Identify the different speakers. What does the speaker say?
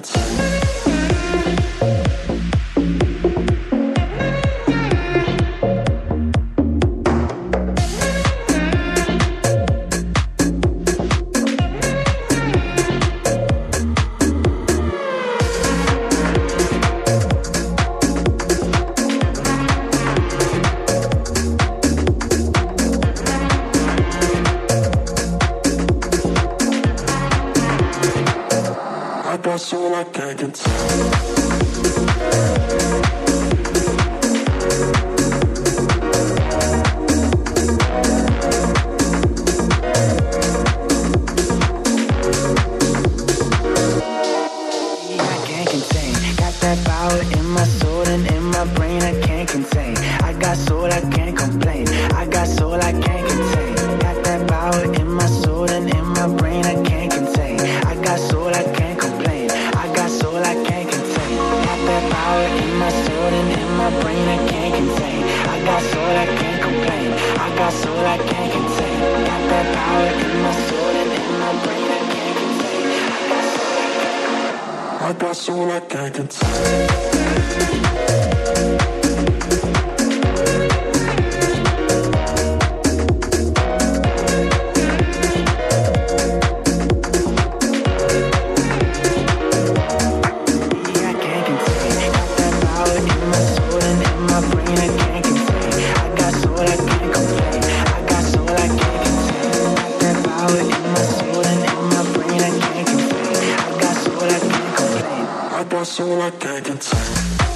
Speaker 1: contain. I got soul I can't contain.
Speaker 2: Power in my soul and in my brain I can't contain. I got soul I can't complain. I got soul I can't contain. Got that power in my soul and in my brain I can't contain. I got soul I can't complain. I got soul I can't contain. Got that power in my soul and in my brain I can't contain. I got soul I can't complain. I got soul I can't contain. Got that power in my soul and in my brain I can't contain.
Speaker 1: I got soul I can't contain. I got soul I can't contain.